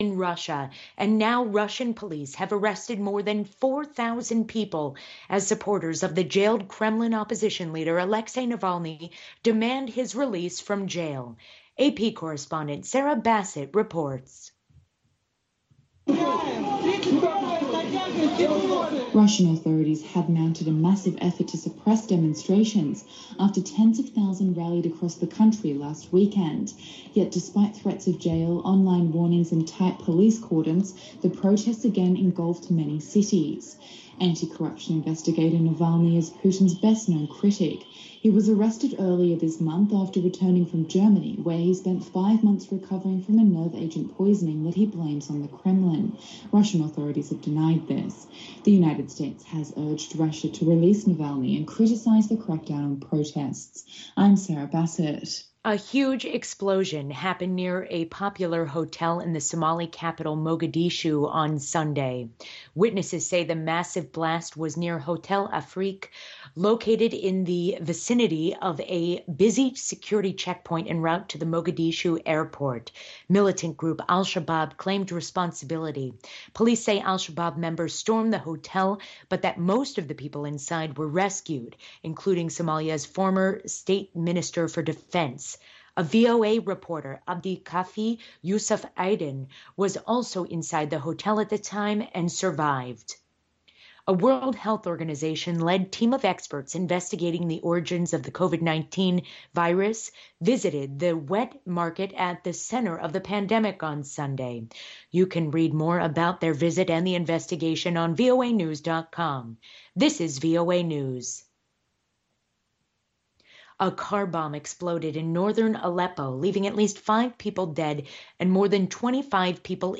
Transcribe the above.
in Russia, and now Russian police have arrested more than 4,000 people as supporters of the jailed Kremlin opposition leader Alexei Navalny demand his release from jail. AP correspondent Sarah Bassett reports. Russian authorities have mounted a massive effort to suppress demonstrations after tens of thousands rallied across the country last weekend. Yet despite threats of jail, online warnings and tight police cordons, the protests again engulfed many cities. Anti-corruption investigator Navalny is Putin's best-known critic. He was arrested earlier this month after returning from Germany, where he spent 5 months recovering from a nerve agent poisoning that he blames on the Kremlin. Russian authorities have denied this. The United States has urged Russia to release Navalny and criticize the crackdown on protests. I'm Sarah Bassett. A huge explosion happened near a popular hotel in the Somali capital Mogadishu on Sunday. Witnesses say the massive blast was near Hotel Afrique, located in the vicinity of a busy security checkpoint en route to the Mogadishu airport. Militant group Al-Shabaab claimed responsibility. Police say Al-Shabaab members stormed the hotel, but that most of the people inside were rescued, including Somalia's former state minister for defense. A VOA reporter, Abdi Kafi Yusuf Aiden, was also inside the hotel at the time and survived. A World Health Organization-led team of experts investigating the origins of the COVID-19 virus visited the wet market at the center of the pandemic on Sunday. You can read more about their visit and the investigation on voanews.com. This is VOA News. A car bomb exploded in northern Aleppo, leaving at least 5 people dead and more than 25 people